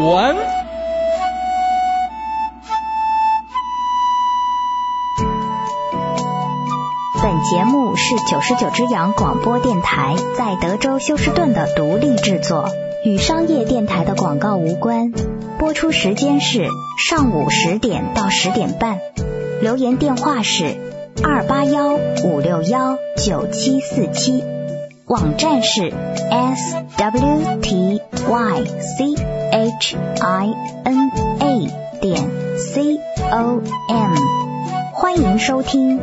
园。 本节目是99只羊广播电台在德州休斯顿的独立制作，与商业电台的广告无关。播出时间是上午10点到10点半。留言电话是281-561-9747，网站是 swtychina.com， 欢迎收听。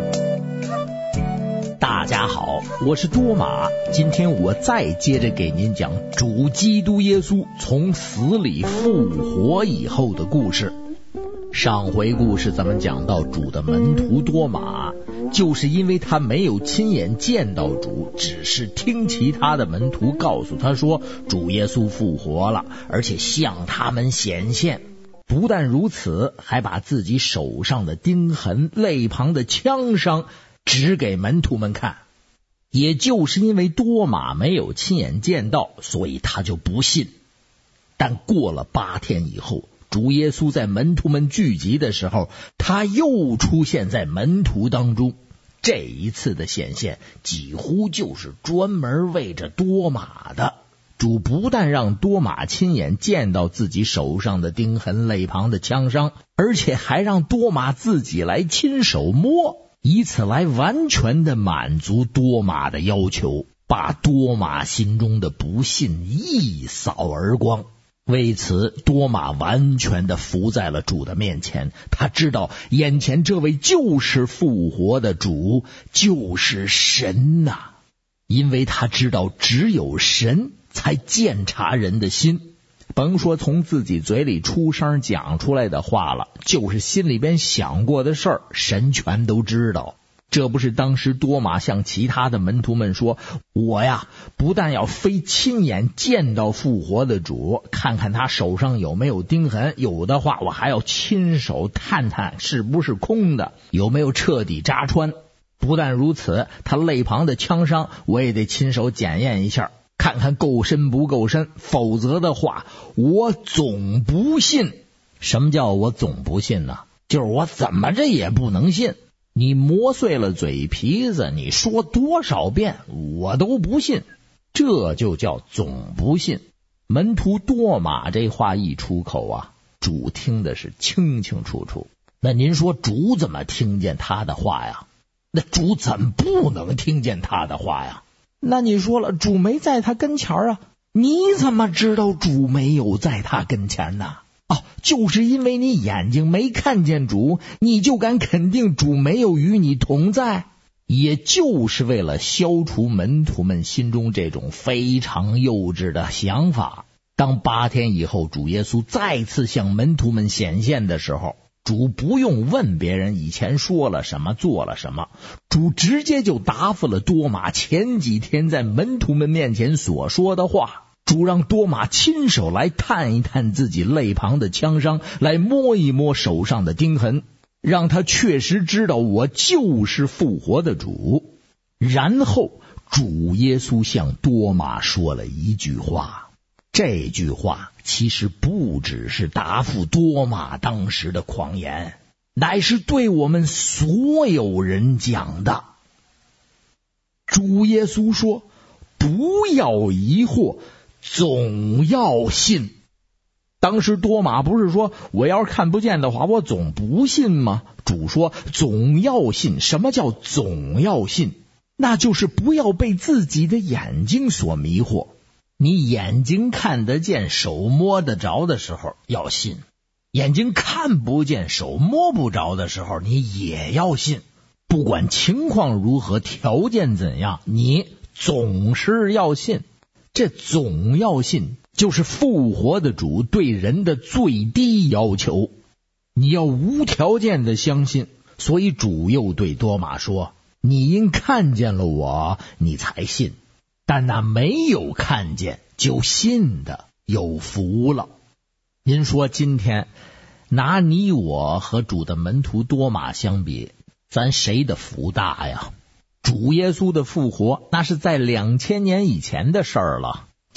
大家好，我是多玛，今天我再接着给您讲主基督耶稣从死里复活以后的故事。上回故事咱们讲到，主的门徒多玛就是因为他没有亲眼见到主，只是听其他的门徒告诉他说主耶稣复活了，而且向他们显现。不但如此，还把自己手上的钉痕、肋旁的枪伤指给门徒们看。也就是因为多玛没有亲眼见到，所以他就不信。但过了8天以后，主耶稣在门徒们聚集的时候，他又出现在门徒当中。这一次的显现几乎就是专门为着多玛的。主不但让多玛亲眼见到自己手上的钉痕、肋旁的枪伤，而且还让多玛自己来亲手摸，以此来完全的满足多玛的要求，把多玛心中的不信一扫而光。为此，多玛完全的服在了主的面前。他知道眼前这位就是复活的主，就是神呐。因为他知道只有神才鉴察人的心，甭说从自己嘴里出声讲出来的话了，就是心里边想过的事儿，神全都知道。这不是当时多玛向其他的门徒们说，我呀不但要非亲眼见到复活的主，看看他手上有没有钉痕，有的话我还要亲手探探是不是空的，有没有彻底扎穿。不但如此，他肋旁的枪伤我也得亲手检验一下，看看够深不够深，否则的话我总不信。什么叫我总不信呢？就是我怎么着也不能信。你磨碎了嘴皮子，你说多少遍我都不信，这就叫总不信。门徒多玛这话一出口啊，主听的是清清楚楚。那您说主怎么听见他的话呀？那主怎么不能听见他的话呀？那你说了，主没在他跟前啊，你怎么知道主没有在他跟前呢？就是因为你眼睛没看见主，你就敢肯定主没有与你同在。也就是为了消除门徒们心中这种非常幼稚的想法，当8天以后主耶稣再次向门徒们显现的时候，主不用问别人以前说了什么做了什么，主直接就答复了多玛前几天在门徒们面前所说的话。主让多玛亲手来探一探自己肋旁的枪伤，来摸一摸手上的钉痕，让他确实知道我就是复活的主。然后主耶稣向多玛说了一句话，这句话其实不只是答复多玛当时的狂言，乃是对我们所有人讲的。主耶稣说，不要疑惑，总要信。当时多玛不是说我要是看不见的话我总不信吗？主说总要信。什么叫总要信？那就是不要被自己的眼睛所迷惑。你眼睛看得见手摸得着的时候要信，眼睛看不见手摸不着的时候你也要信。不管情况如何，条件怎样，你总是要信。这总要信就是复活的主对人的最低要求，你要无条件的相信。所以主又对多玛说，你因看见了我你才信，但那没有看见就信的有福了。您说今天拿你我和主的门徒多玛相比，咱谁的福大呀？主耶稣的复活那是在2000年以前的事儿了，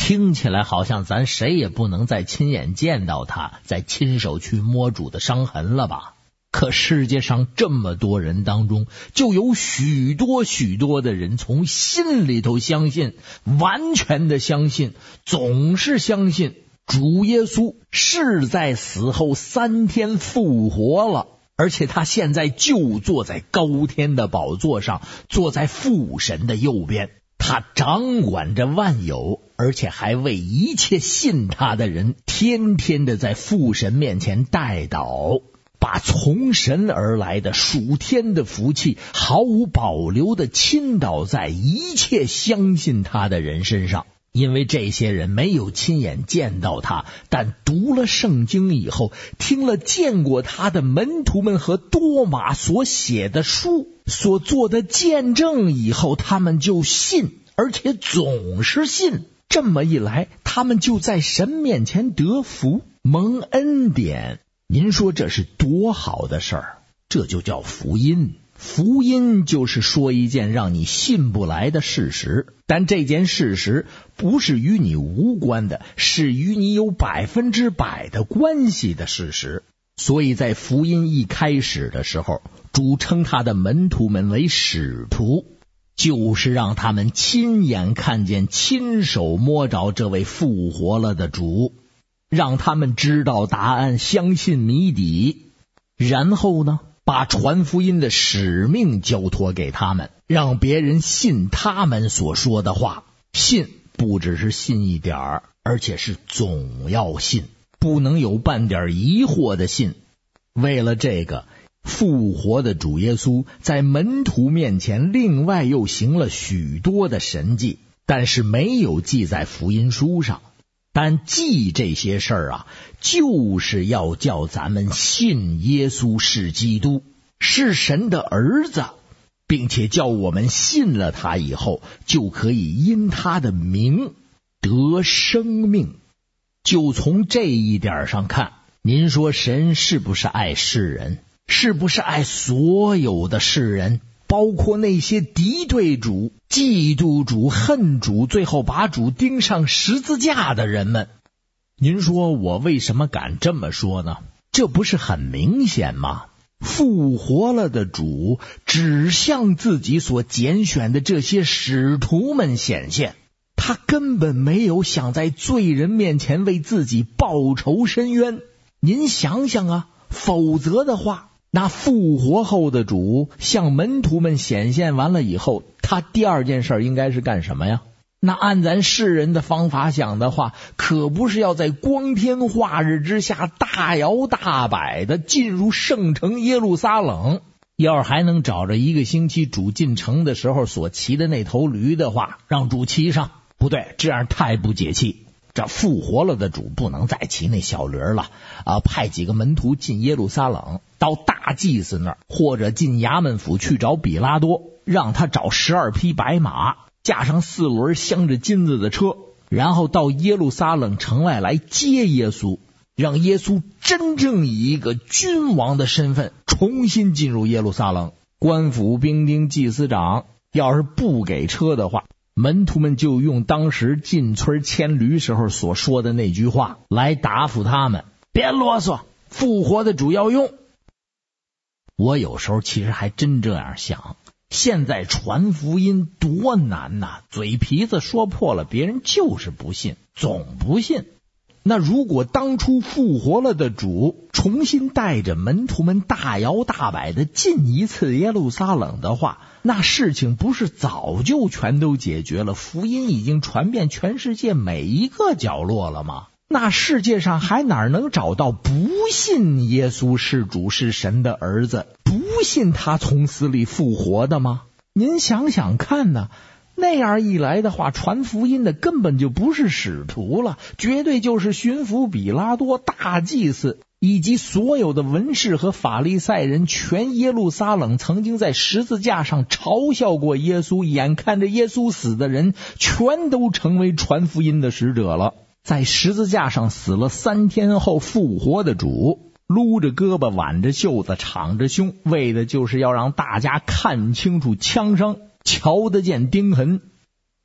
听起来好像咱谁也不能再亲眼见到他，再亲手去摸主的伤痕了吧？可世界上这么多人当中，就有许多许多的人从心里头相信，完全的相信，总是相信主耶稣是在死后3天复活了，而且他现在就坐在高天的宝座上，坐在父神的右边，他掌管着万有，而且还为一切信他的人天天的在父神面前代祷，把从神而来的属天的福气毫无保留的倾倒在一切相信他的人身上。因为这些人没有亲眼见到他，但读了圣经以后，听了见过他的门徒们和多马所写的书，所做的见证以后，他们就信，而且总是信。这么一来，他们就在神面前得福，蒙恩典。您说这是多好的事儿？这就叫福音。福音就是说一件让你信不来的事实，但这件事实不是与你无关的，是与你有100%的关系的事实。所以在福音一开始的时候，主称他的门徒们为使徒，就是让他们亲眼看见、亲手摸着这位复活了的主，让他们知道答案，相信谜底，然后呢，把传福音的使命交托给他们，让别人信他们所说的话。信不只是信一点儿，而且是总要信，不能有半点疑惑的信。为了这个，复活的主耶稣在门徒面前另外又行了许多的神迹，但是没有记在福音书上。但记这些事儿啊，就是要叫咱们信耶稣是基督，是神的儿子，并且叫我们信了他以后，就可以因他的名得生命。就从这一点上看，您说神是不是爱世人？是不是爱所有的世人？包括那些敌对主、嫉妒主、恨主，最后把主钉上十字架的人们。您说我为什么敢这么说呢？这不是很明显吗？复活了的主只向自己所拣选的这些使徒们显现，他根本没有想在罪人面前为自己报仇伸冤。您想想啊，否则的话，那复活后的主向门徒们显现完了以后，他第二件事应该是干什么呀？那按咱世人的方法想的话，可不是要在光天化日之下大摇大摆的进入圣城耶路撒冷。要是还能找着1个星期主进城的时候所骑的那头驴的话，让主骑上。不对，这样太不解气。这复活了的主不能再骑那小驴了派几个门徒进耶路撒冷，到大祭司那儿，或者进衙门府去找比拉多，让他找12匹白马，架上4轮镶着金子的车，然后到耶路撒冷城外来接耶稣，让耶稣真正以一个君王的身份重新进入耶路撒冷。官府、兵丁、祭司长要是不给车的话，门徒们就用当时进村牵驴时候所说的那句话来答复他们：别啰嗦，复活的主要用。我有时候其实还真这样想，现在传福音多难呐，嘴皮子说破了，别人就是不信，总不信。那如果当初复活了的主重新带着门徒们大摇大摆的进一次耶路撒冷的话，那事情不是早就全都解决了，福音已经传遍全世界每一个角落了吗？那世界上还哪能找到不信耶稣是主是神的儿子，不信他从死里复活的吗？您想想看呢，那样一来的话，传福音的根本就不是使徒了，绝对就是巡抚比拉多、大祭司以及所有的文士和法利赛人。全耶路撒冷曾经在十字架上嘲笑过耶稣，眼看着耶稣死的人，全都成为传福音的使者了。在十字架上死了3天后复活的主，撸着胳膊，挽着袖子，敞着胸，为的就是要让大家看清楚枪伤，瞧得见钉痕。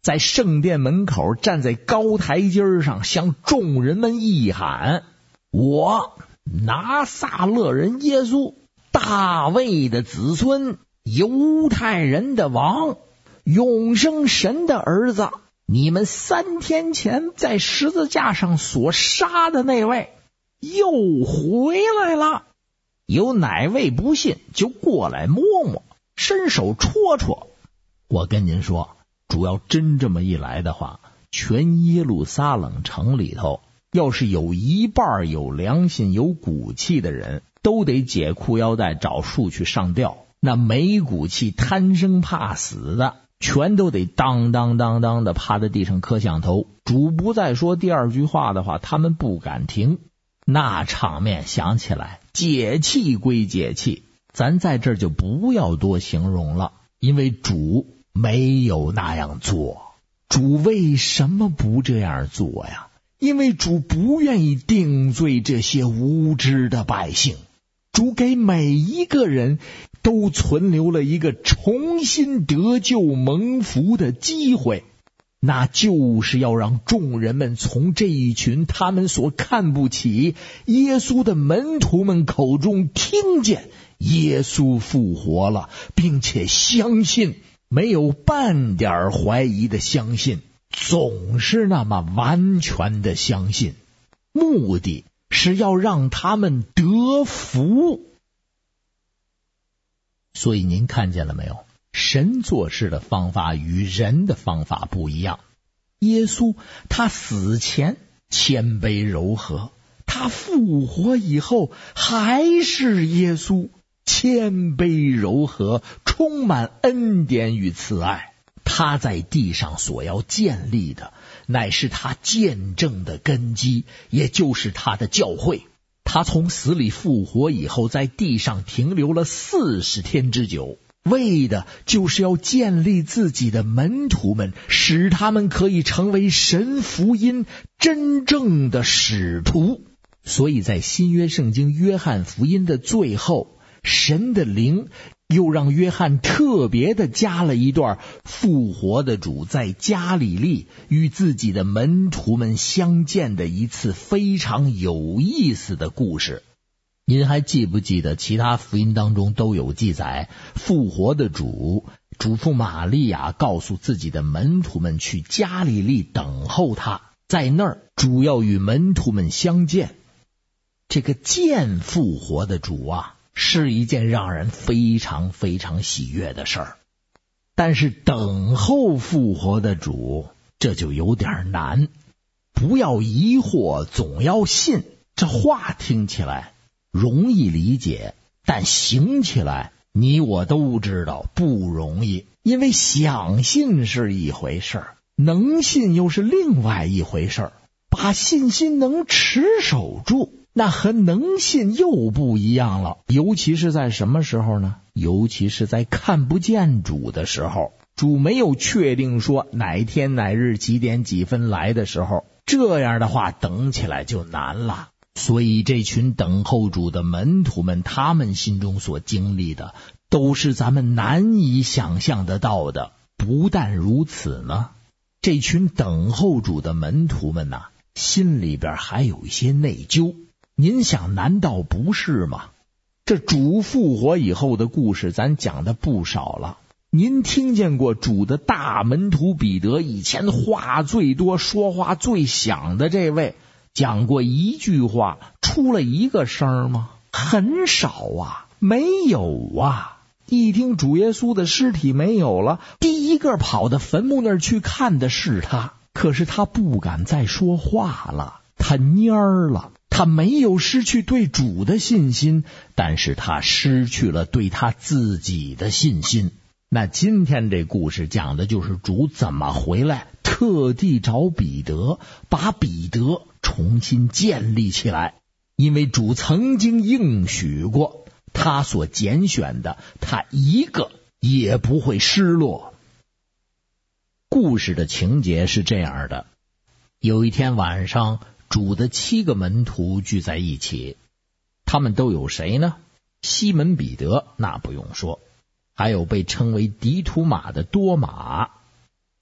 在圣殿门口站在高台阶上，向众人们一喊：我拿撒勒人耶稣，大卫的子孙，犹太人的王，永生神的儿子，你们3天前在十字架上所杀的那位又回来了。有哪位不信，就过来摸摸，伸手戳戳。我跟您说，主要真这么一来的话，全耶路撒冷城里头，要是有一半有良心有骨气的人，都得解裤腰带找树去上吊。那没骨气贪生怕死的，全都得当当当当的趴在地上磕响头。主不再说第二句话的话，他们不敢停。那场面想起来，解气归解气，咱在这儿就不要多形容了，因为主没有那样做。主为什么不这样做呀？因为主不愿意定罪这些无知的百姓。主给每一个人都存留了一个重新得救蒙福的机会，那就是要让众人们从这一群他们所看不起耶稣的门徒们口中听见耶稣复活了，并且相信，没有半点怀疑的相信，总是那么完全的相信，目的是要让他们得福。所以您看见了没有？神做事的方法与人的方法不一样。耶稣他死前谦卑柔和，他复活以后还是耶稣，谦卑柔和，充满恩典与慈爱。他在地上所要建立的，乃是他见证的根基，也就是他的教会。他从死里复活以后，在地上停留了40天之久，为的就是要建立自己的门徒们，使他们可以成为神福音真正的使徒。所以在新约圣经约翰福音的最后，神的灵又让约翰特别的加了一段复活的主在加利利与自己的门徒们相见的一次非常有意思的故事。您还记不记得其他福音当中都有记载，复活的主嘱咐玛利亚告诉自己的门徒们去加利利等候他，在那儿主要与门徒们相见。这个见复活的主啊，是一件让人非常非常喜悦的事儿，但是等候复活的主，这就有点难。不要疑惑，总要信。这话听起来容易理解，但行起来你我都知道不容易。因为想信是一回事儿，能信又是另外一回事儿。把信心能持守住，那和能信又不一样了。尤其是在什么时候呢？尤其是在看不见主的时候，主没有确定说哪天哪日几点几分来的时候，这样的话等起来就难了。所以这群等候主的门徒们，他们心中所经历的都是咱们难以想象得到的。不但如此呢，这群等候主的门徒们呐，心里边还有一些内疚。您想，难道不是吗？这主复活以后的故事咱讲的不少了。您听见过主的大门徒彼得，以前话最多说话最响的这位，讲过一句话出了一个声吗？很少啊，没有啊。一听主耶稣的尸体没有了，第一个跑到坟墓那儿去看的是他。可是他不敢再说话了，他蔫儿了。他没有失去对主的信心，但是他失去了对他自己的信心。那今天这故事讲的就是主怎么回来，特地找彼得，把彼得重新建立起来。因为主曾经应许过，他所拣选的，他一个也不会失落。故事的情节是这样的：有一天晚上，主的7个门徒聚在一起，他们都有谁呢？西门彼得，那不用说，还有被称为迪图马的多马，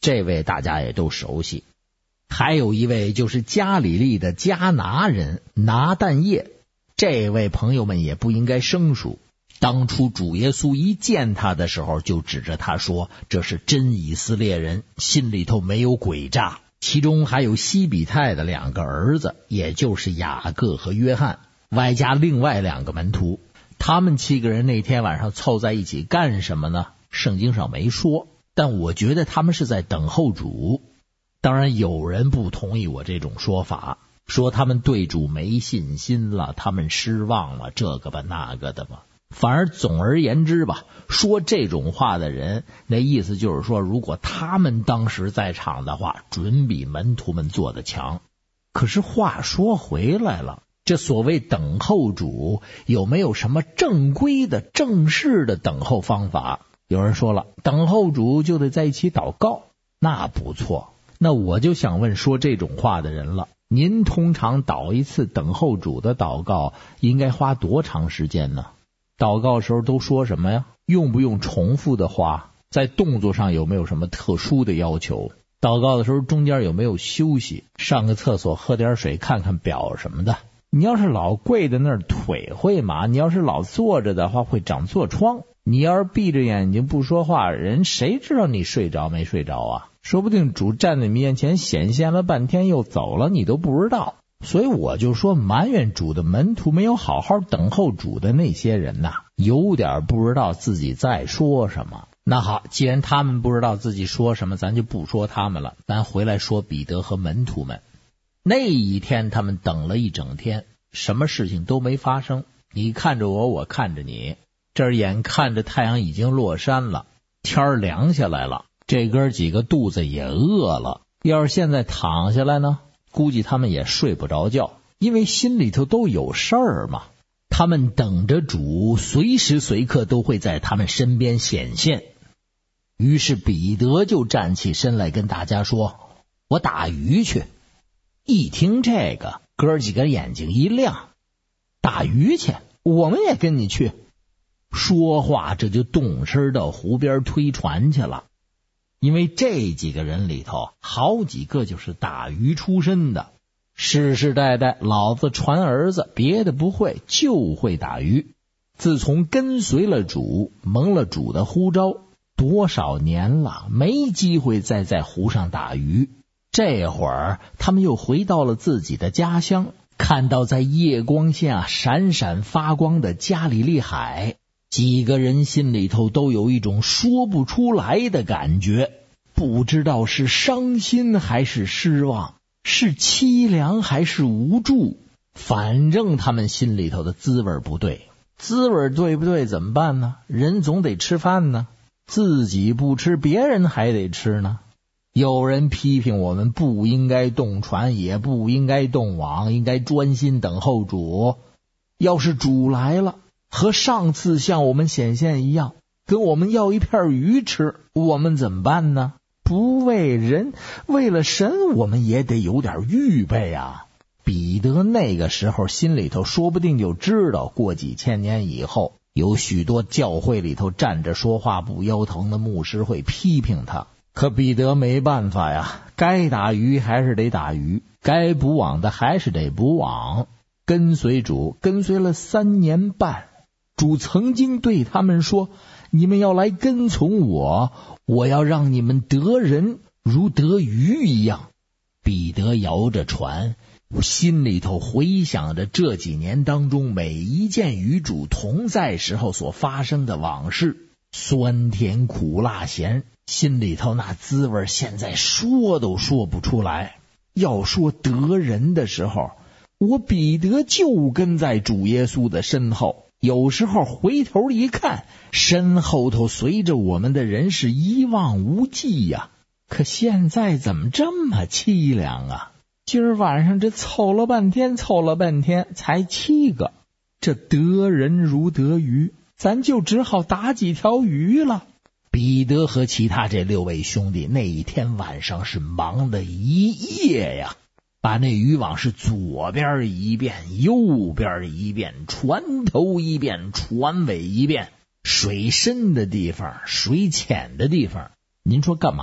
这位大家也都熟悉。还有一位就是加里利的迦拿人拿但业，这位朋友们也不应该生疏。当初主耶稣一见他的时候，就指着他说，这是真以色列人，心里头没有诡诈。其中还有西比泰的2个儿子，也就是雅各和约翰，外加另外2个门徒。他们7个人那天晚上凑在一起干什么呢？圣经上没说，但我觉得他们是在等候主。当然有人不同意我这种说法，说他们对主没信心了，他们失望了，这个吧那个的吧。反而总而言之吧，说这种话的人，那意思就是说，如果他们当时在场的话，准比门徒们做的强。可是话说回来了，这所谓等候主，有没有什么正规的正式的等候方法？有人说了，等候主就得在一起祷告，那不错。那我就想问说这种话的人了，您通常祷一次等候主的祷告应该花多长时间呢？祷告时候都说什么呀？用不用重复的话？在动作上有没有什么特殊的要求？祷告的时候中间有没有休息？上个厕所喝点水，看看表什么的。你要是老跪在那儿，腿会麻；你要是老坐着的话，会长痤疮。你要是闭着眼睛不说话，人谁知道你睡着没睡着啊？说不定主站在你面前显现了半天又走了，你都不知道。所以我就说，埋怨主的门徒没有好好等候主的那些人呐，有点不知道自己在说什么。那好，既然他们不知道自己说什么，咱就不说他们了，咱回来说彼得和门徒们。那一天他们等了一整天，什么事情都没发生。你看着我，我看着你，这眼看着太阳已经落山了，天凉下来了，这哥几个肚子也饿了。要是现在躺下来呢，估计他们也睡不着觉，因为心里头都有事儿嘛。他们等着主随时随刻都会在他们身边显现。于是彼得就站起身来跟大家说，我打鱼去。一听这个，哥几个眼睛一亮，打鱼去，我们也跟你去。说话这就动身到湖边推船去了。因为这几个人里头好几个就是打鱼出身的，世世代代老子传儿子，别的不会，就会打鱼。自从跟随了主，蒙了主的呼召，多少年了，没机会再在湖上打鱼。这会儿他们又回到了自己的家乡，看到在夜光下闪闪发光的加利利海，几个人心里头都有一种说不出来的感觉，不知道是伤心还是失望，是凄凉还是无助，反正他们心里头的滋味不对。滋味对不对怎么办呢？人总得吃饭呢，自己不吃别人还得吃呢。有人批评我们不应该动船，也不应该动网，应该专心等候主。要是主来了，和上次向我们显现一样，跟我们要一片鱼吃，我们怎么办呢？不为人，为了神，我们也得有点预备啊。彼得那个时候心里头说不定就知道，过几千年以后，有许多教会里头站着说话不腰疼的牧师会批评他。可彼得没办法呀，该打鱼还是得打鱼，该捕网的还是得捕网。跟随主跟随了3年半，主曾经对他们说，你们要来跟从我，我要让你们得人如得鱼一样。彼得摇着船，心里头回想着这几年当中每一件与主同在时候所发生的往事，酸甜苦辣咸，心里头那滋味现在说都说不出来。要说得人的时候，我彼得就跟在主耶稣的身后，有时候回头一看，身后头随着我们的人是一望无际呀。可现在怎么这么凄凉啊？今儿晚上这凑了半天才7个，这得人如得鱼，咱就只好打几条鱼了。彼得和其他这6位兄弟那一天晚上是忙了一夜呀，把那渔网是左边一遍，右边一遍，船头一遍，船尾一遍，水深的地方，水浅的地方。您说干嘛呀？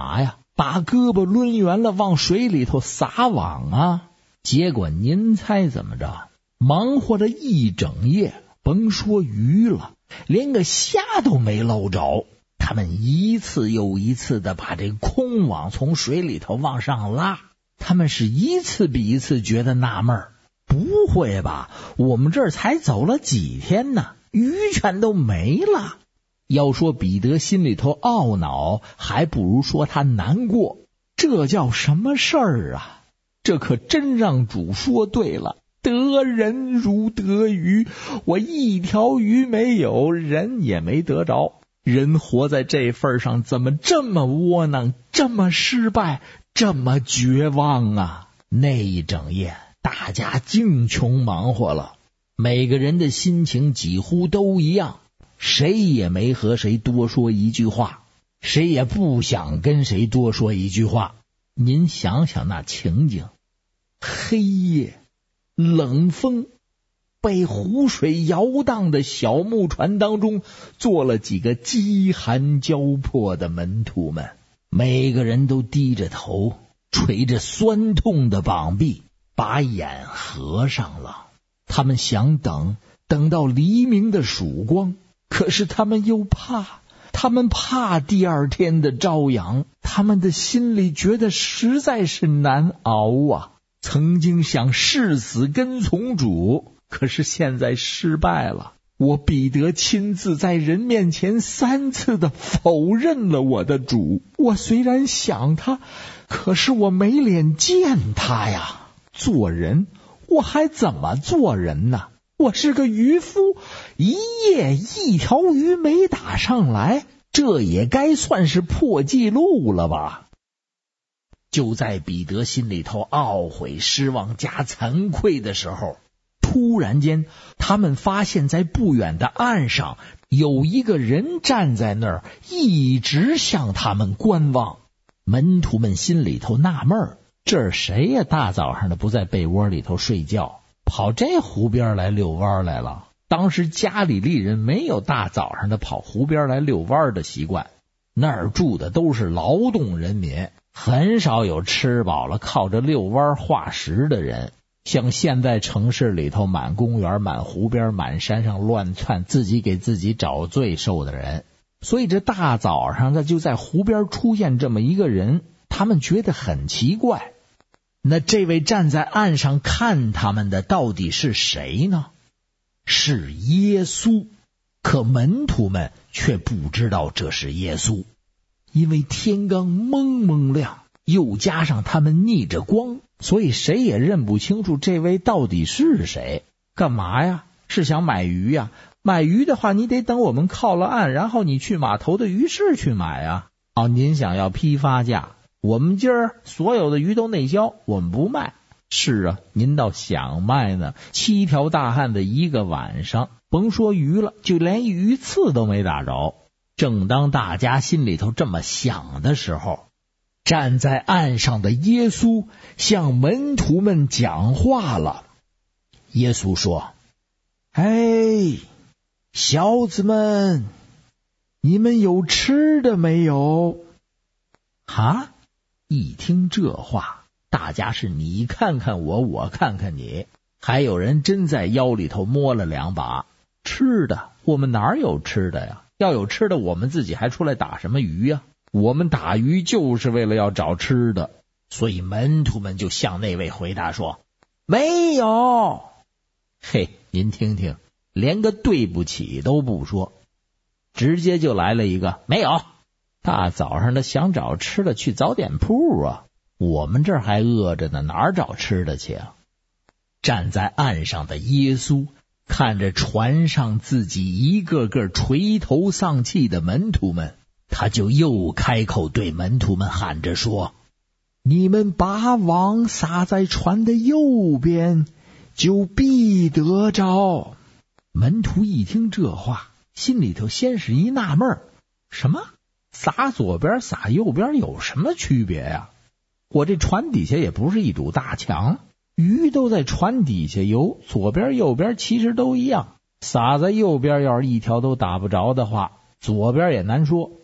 把胳膊抡圆了往水里头撒网啊。结果您猜怎么着？忙活了一整夜，甭说鱼了，连个虾都没捞着。他们一次又一次的把这空网从水里头往上拉，他们是一次比一次觉得纳闷，不会吧，我们这儿才走了几天呢，鱼全都没了。要说彼得心里头懊恼，还不如说他难过。这叫什么事儿啊？这可真让主说对了，得人如得鱼，我一条鱼没有，人也没得着。人活在这份上，怎么这么窝囊，这么失败，这么绝望啊？那一整夜大家净穷忙活了，每个人的心情几乎都一样，谁也没和谁多说一句话，谁也不想跟谁多说一句话。您想想那情景，黑夜，冷风，被湖水摇荡的小木船当中坐了几个饥寒交迫的门徒们，每个人都低着头，捶着酸痛的膀臂，把眼合上了。他们想等到黎明的曙光，可是他们又怕第二天的朝阳，他们的心里觉得实在是难熬啊。曾经想誓死跟从主，可是现在失败了。我彼得亲自在人面前3次的否认了我的主。我虽然想他，可是我没脸见他呀。做人，我还怎么做人呢？我是个渔夫，一夜一条鱼没打上来，这也该算是破纪录了吧。就在彼得心里头懊悔、失望加惭愧的时候，突然间他们发现在不远的岸上有一个人站在那儿，一直向他们观望。门徒们心里头纳闷，这是谁呀？大早上的不在被窝里头睡觉，跑这湖边来遛弯来了。当时加利利人没有大早上的跑湖边来遛弯的习惯，那儿住的都是劳动人民，很少有吃饱了靠着遛弯化食的人。像现在城市里头满公园、满湖边、满山上乱窜，自己给自己找罪受的人。所以这大早上的就在湖边出现这么一个人，他们觉得很奇怪。那这位站在岸上看他们的到底是谁呢？是耶稣。可门徒们却不知道这是耶稣，因为天刚蒙蒙亮，又加上他们逆着光，所以谁也认不清楚这位到底是谁。干嘛呀？是想买鱼呀？买鱼的话，你得等我们靠了岸，然后你去码头的鱼市去买啊。哦，您想要批发价，我们今儿所有的鱼都内销，我们不卖。是啊，您倒想卖呢。7条大汉的一个晚上，甭说鱼了，就连鱼刺都没打着。正当大家心里头这么想的时候，站在岸上的耶稣向门徒们讲话了。耶稣说：哎，小子们，你们有吃的没有？哈！一听这话，大家是你看看我，我看看你，还有人真在腰里头摸了2把。吃的，我们哪有吃的呀？要有吃的，我们自己还出来打什么鱼呀？我们打鱼就是为了要找吃的。所以门徒们就向那位回答说：没有。嘿，您听听，连个对不起都不说，直接就来了一个没有。大早上的想找吃的去早点铺啊，我们这儿还饿着呢，哪儿找吃的去啊？站在岸上的耶稣看着船上自己一个个垂头丧气的门徒们，他就又开口对门徒们喊着说：你们把网撒在船的右边，就必得着。门徒一听这话，心里头先是一纳闷，什么撒左边撒右边有什么区别呀？我这船底下也不是一堵大墙，鱼都在船底下游，左边右边其实都一样，撒在右边要是一条都打不着的话，左边也难说。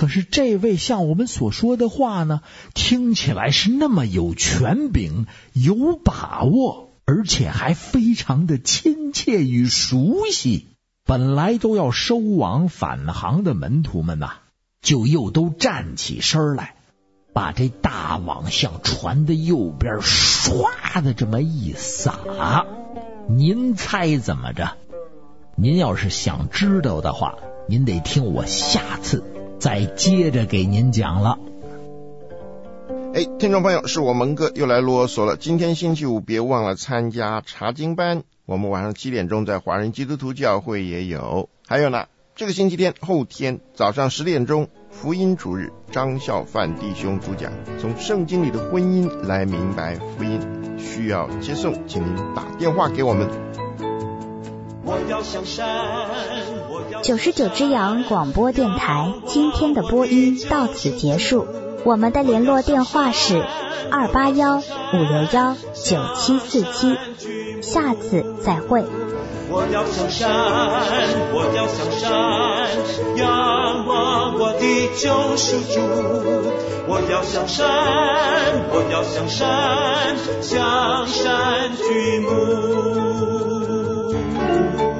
可是这位像我们所说的话呢，听起来是那么有权柄、有把握，而且还非常的亲切与熟悉。本来都要收网返航的门徒们呐，就又都站起身来，把这大网向船的右边唰的这么一撒。您猜怎么着？您要是想知道的话，您得听我下次再接着给您讲了。 听众朋友，是我蒙哥又来啰嗦了。今天星期五，别忘了参加查经班，我们晚上7点钟在华人基督徒教会也有。还有呢，这个星期天后天早上10点钟，福音主日，张孝范弟兄主讲，从圣经里的婚姻来明白福音。需要接送，请您打电话给我们。 99只羊广播电台今天的播音到此结束，我们的联络电话是281-561-9747，下次再会。 我要向山，我要向山，仰望我的救赎主。我要向山，我要向山，向山举目。